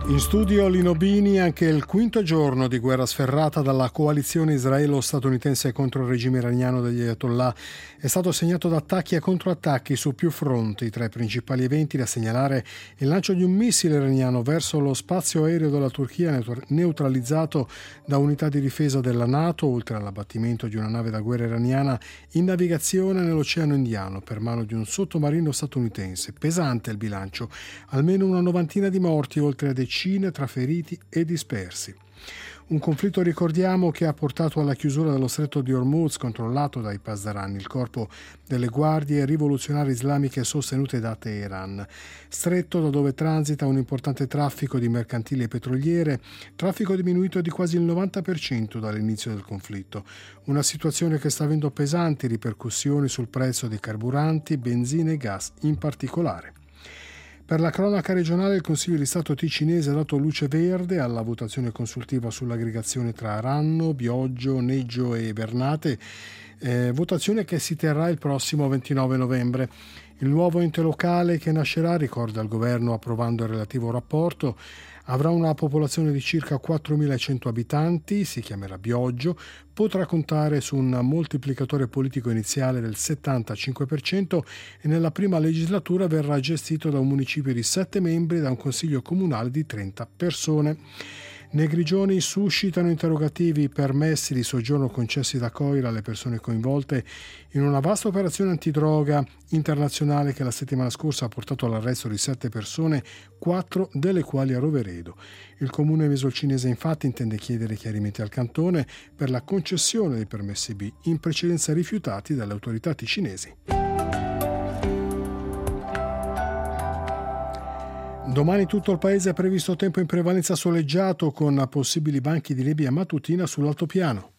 In studio Lino Bini. Anche il quinto giorno di guerra sferrata dalla coalizione israelo-statunitense contro il regime iraniano degli Ayatollah è stato segnato da attacchi e controattacchi su più fronti. Tra i principali eventi da segnalare il lancio di un missile iraniano verso lo spazio aereo della Turchia, neutralizzato da unità di difesa della NATO, oltre all'abbattimento di una nave da guerra iraniana in navigazione nell'Oceano Indiano per mano di un sottomarino statunitense. Pesante il bilancio, almeno una novantina di morti, oltre a decine tra feriti e dispersi. Un conflitto, ricordiamo, che ha portato alla chiusura dello stretto di Hormuz, controllato dai Pasdaran, il corpo delle guardie rivoluzionarie islamiche sostenute da Teheran. Stretto da dove transita un importante traffico di mercantili e petroliere, traffico diminuito di quasi il 90% dall'inizio del conflitto. Una situazione che sta avendo pesanti ripercussioni sul prezzo dei carburanti, benzina e gas in particolare. Per la cronaca regionale, il Consiglio di Stato ticinese ha dato luce verde alla votazione consultiva sull'aggregazione tra Ranno, Bioggio, Neggio e Bernate, votazione che si terrà il prossimo 29 novembre. Il nuovo ente locale che nascerà, ricorda il governo approvando il relativo rapporto, avrà una popolazione di circa 4.100 abitanti, si chiamerà Bioggio, potrà contare su un moltiplicatore politico iniziale del 75% e nella prima legislatura verrà gestito da un municipio di 7 membri e da un consiglio comunale di 30 persone. Nei Grigioni suscitano interrogativi i permessi di soggiorno concessi da Coira alle persone coinvolte in una vasta operazione antidroga internazionale che la settimana scorsa ha portato all'arresto di 7 persone, 4 delle quali a Roveredo. Il comune mesolcinese infatti intende chiedere chiarimenti al cantone per la concessione dei permessi B, in precedenza rifiutati dalle autorità ticinesi. Domani tutto il paese è previsto tempo in prevalenza soleggiato con possibili banchi di nebbia mattutina sull'altopiano.